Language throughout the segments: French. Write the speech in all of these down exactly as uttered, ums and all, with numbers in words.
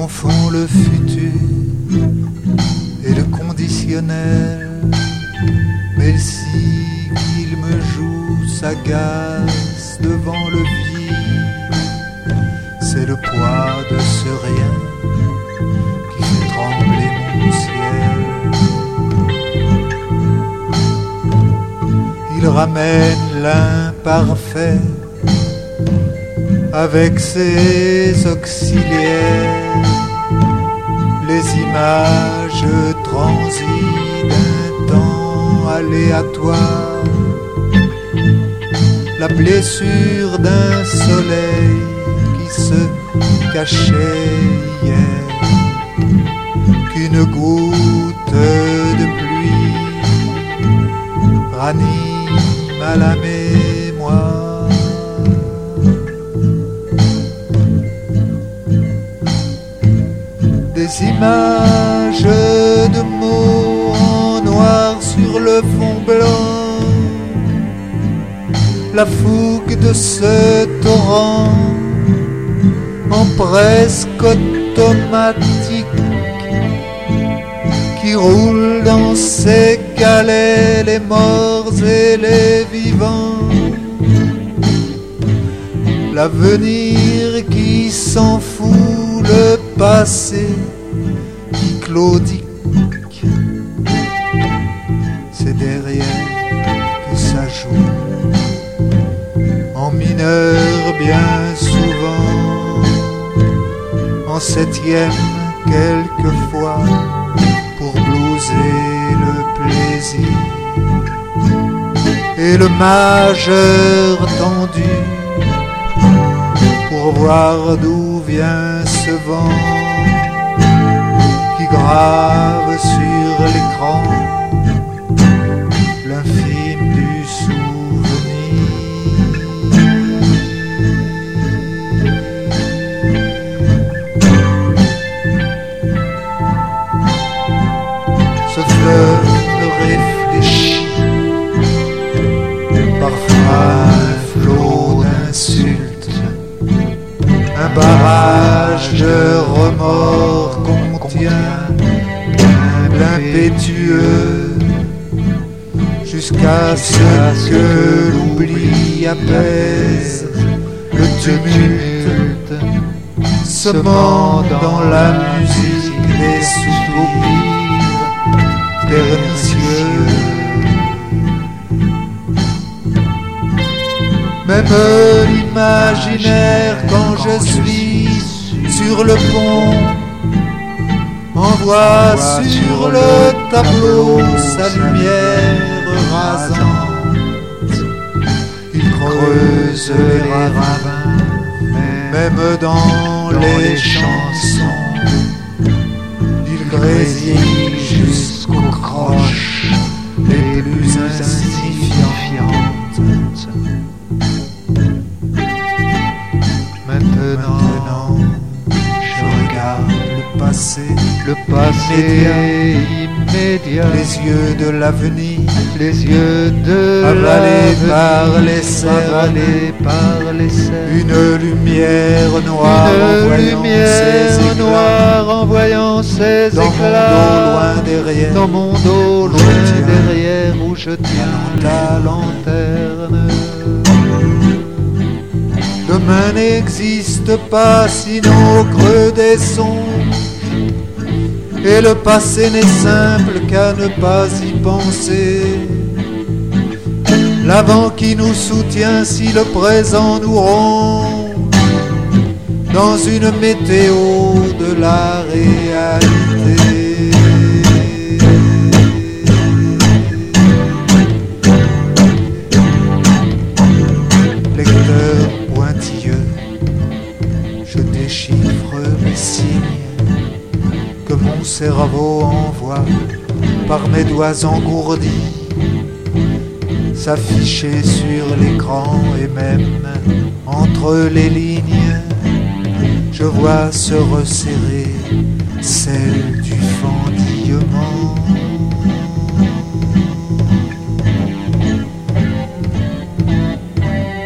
confond le futur et le conditionnel, mais si qu'il me joue s'agace devant le vide, c'est le poids de ce rien qui fait trembler mon ciel. Il ramène l'imparfait avec ses auxiliaires, les images transies d'un temps aléatoire, la blessure d'un soleil qui se cachait hier, qu'une goutte de pluie ranime à la mémoire. Des images de mots en noir sur le fond blanc, la fougue de ce torrent en presque automatique qui roule dans ses galets les morts et les vivants, l'avenir qui s'en fout, le passé qui claudique, c'est derrière que ça joue, en mineur bien souvent, en septième quelquefois, pour blouser le plaisir, et le majeur tendu, pour voir d'où vient ce vent qui grave sur l'écran l'infime du souvenir. Ce fleuve réfléchit, parfois un flot d'insultes, un barrage de remords contient l'impétueux, jusqu'à ce que l'oubli apaise le tumulte, semant dans la musique des soupirs pernicieux. Même l'imaginaire, quand je suis sur le pont, envoie sur le tableau sa lumière rasante. Il creuse les ravins, même dans les chansons. Il grésille jusqu'aux croches les plus insignifiantes. Maintenant, je regarde le passé, le passé immédiat, les yeux de l'avenir, les yeux de avalés par les cerfs, avalés par les cerfs, une lumière noire, une lumière noire envoyant ses éclats dans mon dos loin derrière, dans mon dos loin derrière où je tiens la lanterne. Demain n'existe pas sinon au creux des songes, et le passé n'est simple qu'à ne pas y penser. L'avant qui nous soutient si le présent nous ronge, dans une météo de la réalité. Je déchiffre mes signes que mon cerveau envoie par mes doigts engourdis, s'afficher sur l'écran, et même entre les lignes, je vois se resserrer celle du fendillement.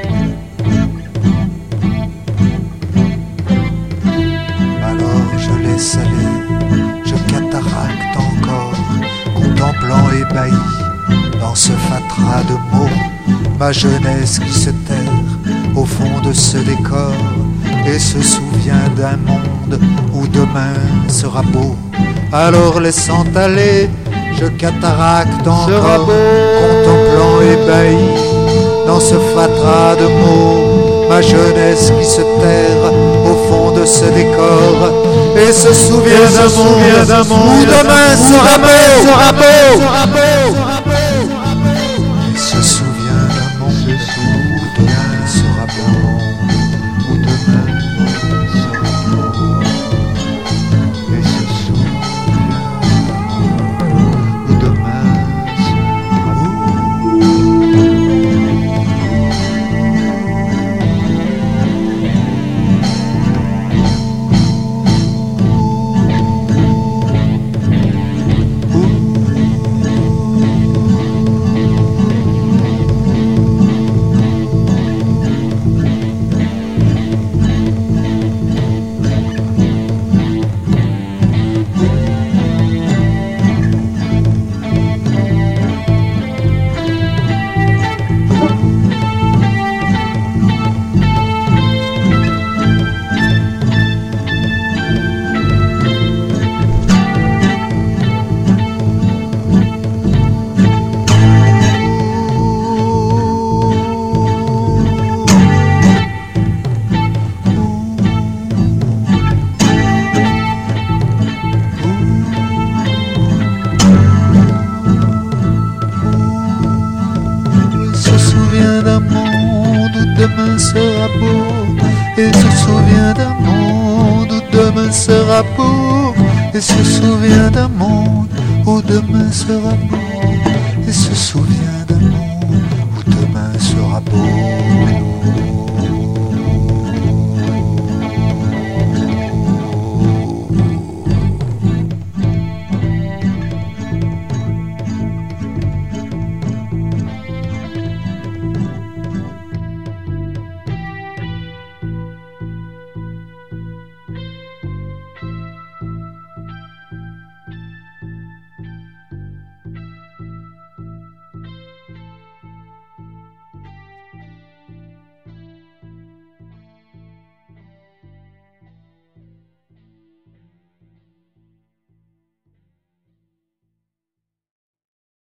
Alors je lait salé, je cataracte encore, contemplant ébahi, dans ce fatras de mots, ma jeunesse qui se terre au fond de ce décor, et se souvient d'un monde où demain sera beau. Alors laissant aller, je cataracte encore, contemplant ébahi, dans ce fatras de mots, ma jeunesse qui se terre au fond de ce décor, et se souvient d'un monde où demain sera beau, sera beau, sera beau. Et se souvient d'un monde où demain sera beau, où demain sera beau. Et se souvient où demain sera beau. Demain sera beau, et se souvient d'un monde où demain sera beau, et se souvient d'un monde où demain sera beau, et se souvient